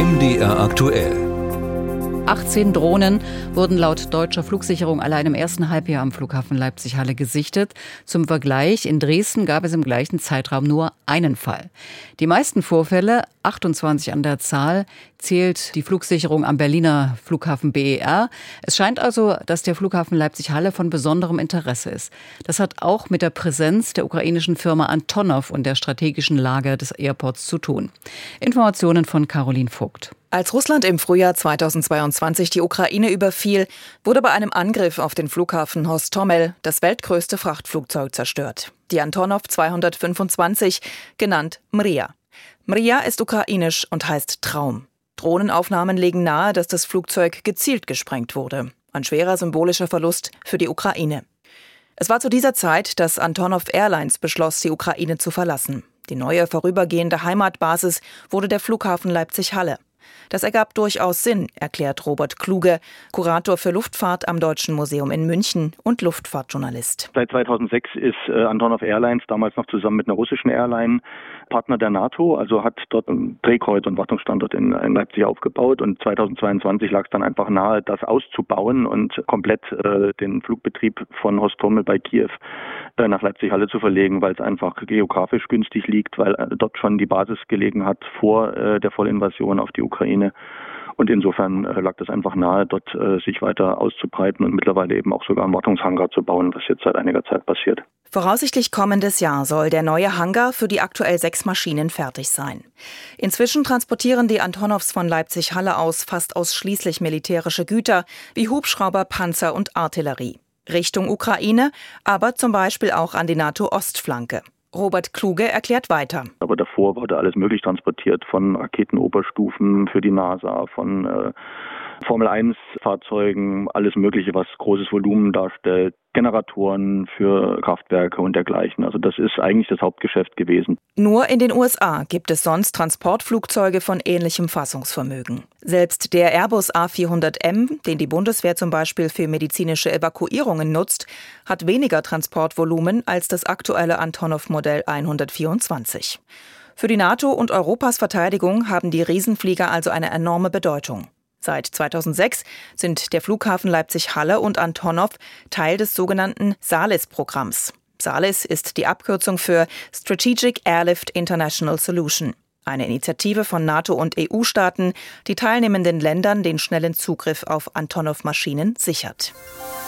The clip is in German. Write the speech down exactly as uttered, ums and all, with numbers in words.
M D R aktuell. achtzehn Drohnen wurden laut deutscher Flugsicherung allein im ersten Halbjahr am Flughafen Leipzig-Halle gesichtet. Zum Vergleich, in Dresden gab es im gleichen Zeitraum nur einen Fall. Die meisten Vorfälle, achtundzwanzig an der Zahl, zählt die Flugsicherung am Berliner Flughafen B E R. Es scheint also, dass der Flughafen Leipzig-Halle von besonderem Interesse ist. Das hat auch mit der Präsenz der ukrainischen Firma Antonov und der strategischen Lage des Airports zu tun. Informationen von Caroline Vogt. Als Russland im Frühjahr zweitausendzweiundzwanzig die Ukraine überfiel, wurde bei einem Angriff auf den Flughafen Hostomel das weltgrößte Frachtflugzeug zerstört. Die Antonov zweihundertfünfundzwanzig, genannt Mriya. Mriya ist ukrainisch und heißt Traum. Drohnenaufnahmen legen nahe, dass das Flugzeug gezielt gesprengt wurde. Ein schwerer symbolischer Verlust für die Ukraine. Es war zu dieser Zeit, dass Antonov Airlines beschloss, die Ukraine zu verlassen. Die neue vorübergehende Heimatbasis wurde der Flughafen Leipzig-Halle. Das ergab durchaus Sinn, erklärt Robert Kluge, Kurator für Luftfahrt am Deutschen Museum in München und Luftfahrtjournalist. Seit zweitausendsechs ist äh, Antonov Airlines, damals noch zusammen mit einer russischen Airline, Partner der NATO, also hat dort ein Drehkreuz- und Wartungsstandort in, in Leipzig aufgebaut. Und zweitausendzweiundzwanzig lag es dann einfach nahe, das auszubauen und komplett äh, den Flugbetrieb von Hostomel bei Kiew äh, nach Leipzig-Halle zu verlegen, weil es einfach geografisch günstig liegt, weil äh, dort schon die Basis gelegen hat vor äh, der Vollinvasion auf die Ukraine. Und insofern äh, lag das einfach nahe, dort äh, sich weiter auszubreiten und mittlerweile eben auch sogar einen Wartungshangar zu bauen, was jetzt seit einiger Zeit passiert. Voraussichtlich kommendes Jahr soll der neue Hangar für die aktuell sechs Maschinen fertig sein. Inzwischen transportieren die Antonovs von Leipzig-Halle aus fast ausschließlich militärische Güter wie Hubschrauber, Panzer und Artillerie. Richtung Ukraine, aber zum Beispiel auch an die NATO-Ostflanke. Robert Kluge erklärt weiter. Aber davor wurde alles möglich transportiert, von Raketenoberstufen für die NASA, von äh, Formel eins Fahrzeugen, alles Mögliche, was großes Volumen darstellt, Generatoren für Kraftwerke und dergleichen. Also das ist eigentlich das Hauptgeschäft gewesen. Nur in den U S A gibt es sonst Transportflugzeuge von ähnlichem Fassungsvermögen. Selbst der Airbus A vierhundert M, den die Bundeswehr zum Beispiel für medizinische Evakuierungen nutzt, hat weniger Transportvolumen als das aktuelle Antonov-Modell hundertvierundzwanzig. Für die NATO und Europas Verteidigung haben die Riesenflieger also eine enorme Bedeutung. Seit zweitausendsechs sind der Flughafen Leipzig-Halle und Antonov Teil des sogenannten SALIS-Programms. SALIS ist die Abkürzung für Strategic Airlift International Solution, eine Initiative von NATO und E U-Staaten, die teilnehmenden Ländern den schnellen Zugriff auf Antonov-Maschinen sichert.